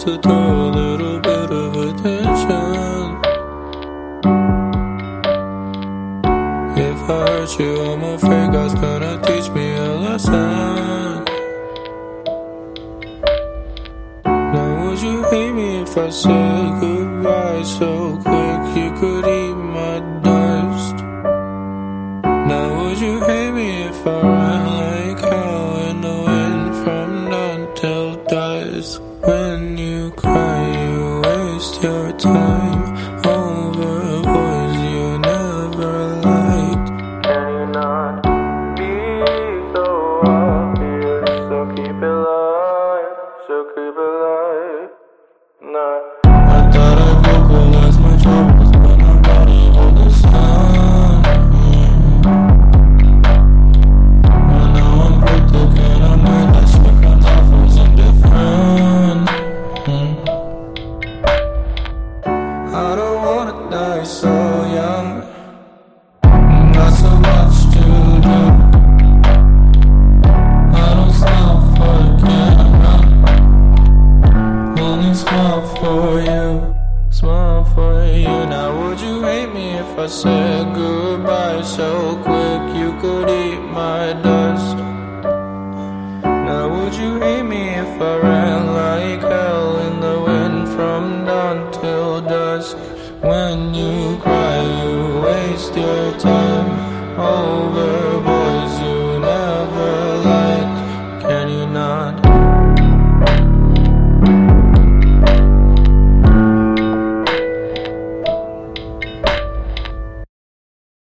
to throw a little bit of attention. If I hurt you, I'm afraid God's gonna teach me a lesson. Now would you hate me if I said goodbye so quick you could eat my dust? Now would you hate me if I ran like hell in the wind from dawn till dusk? When you cry, you waste your time over boys you never liked. Can you not be so obvious? So keep it light, so keep it light. Nah. I thought I'd vocalize my troubles, but I'm about to hold the sun. I know I'm cryptic and I'm weird, that shit comes off as indifferent. I don't wanna die so young. Got so much to do. I don't smile for the camera, only smile for you, smile for you. Now would you hate me if I said goodbye so quick you could eat my dust? Now would you hate me if I ran like hell in the wind from dawn till dusk? When you cry, you waste your time over boys you never liked. Can you not?